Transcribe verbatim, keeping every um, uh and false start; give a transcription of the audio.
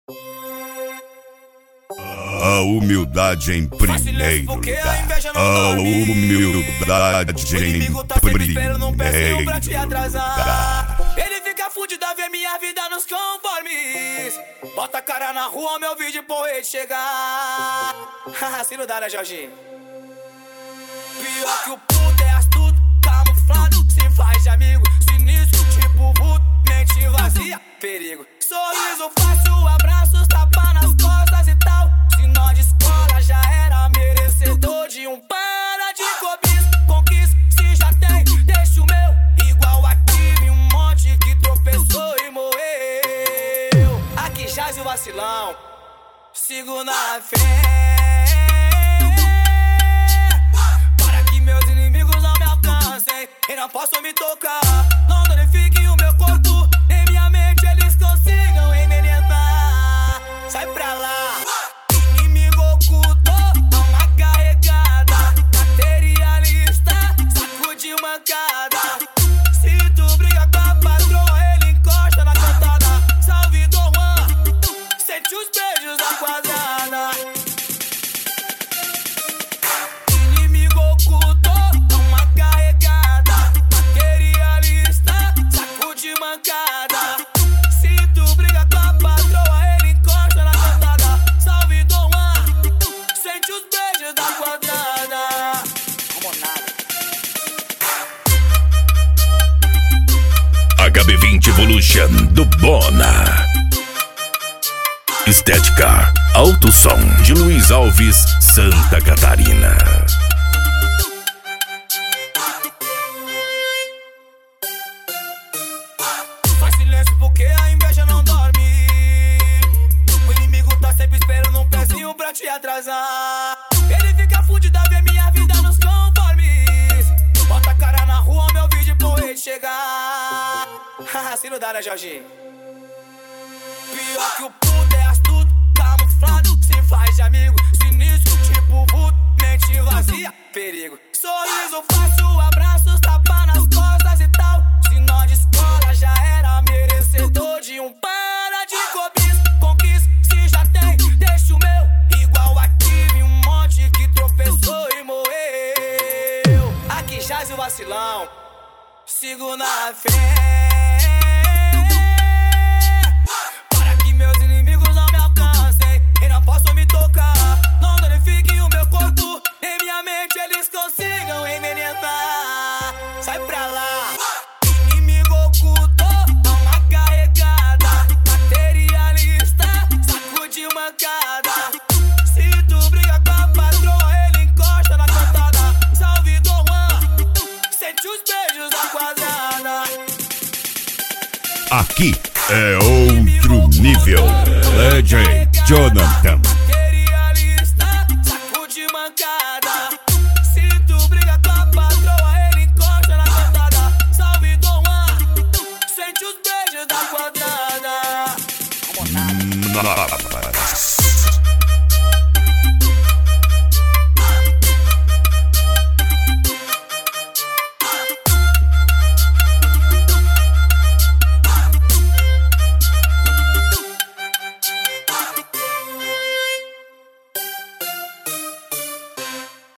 A humildade em primeiro lugar. A humildade em primeiro lugar. Ele fica fudido a ver minha vida nos conformes. Bota a cara na rua, meu vídeo pro rei chegar. Se não dá, né, Jorginho? Pior que o puto é astuto, camuflado, se faz de amigo. Sinistro, tipo vulto, mente vazia, perigo. Sorriso fácil, abraços, tapa nas costas e tal. Se nós de escola já era merecedor de um para de cobiça. Conquista, se já tem, deixa o meu. Igual aqui, vi um monte que tropeçou e morreu. Aqui jaz o vacilão, sigo na fé. Para que meus inimigos não me alcancem e não possam me tocar. Não danifiquem o meu corpo, nem minha mente eles consigam envenenar. Sai pra lá. Inimigo oculto, alma carregada. Materialista, saco de mancada. Se tu briga com a patroa, ele encosta na cantada. Salve Dom Juan, sente os beijos da quadrada. Inimigo oculto, alma carregada. Materialista, saco de mancada. Se tu briga com a patroa, ele encosta na cantada. Salve Dom Juan, sente os beijos da quadrada. Como nada. H B vinte Evolution do Bona. Estética Alto Som de Luiz Alves, Santa Catarina. Faz silêncio porque a inveja não dorme. O inimigo tá sempre esperando um pezinho pra te atrasar. Ele fica fudido a ver minha vida nos conformes. Bota a cara na rua, meu vídeo pro rei chegar. Se não dá, né, Jorginho? Pior que o puto é astuto, camuflado, se faz de amigo. Sinistro, tipo vulto, mente vazia, perigo. Sorriso fácil, abraços, tapa nas costas e tal. Se nós de escola já era merecedor de um para de cobiça. Conquista, se já tem, deixa o meu. Igual aqui, vi um monte que tropeçou e morreu. Aqui jaz o vacilão, sigo na fé. Para que meus inimigos não me alcancem e não possam me tocar. Não danifiquem o meu corpo, nem minha mente eles consigam envenenar. Sai pra lá. Inimigo oculto, alma carregada. Materialista, saco de mancada. Se tu briga com a patroa, ele encosta na cantada. Salve Dom Juan, sente os beijos da quadrada. Aqui é outro nível. Legend Jonathan. Materialista, saco de mancada. Se tu briga com a patroa, ele encosta na cantada. Salve Dom Juan, sente os beijos da quadrada. Como nada. Nada.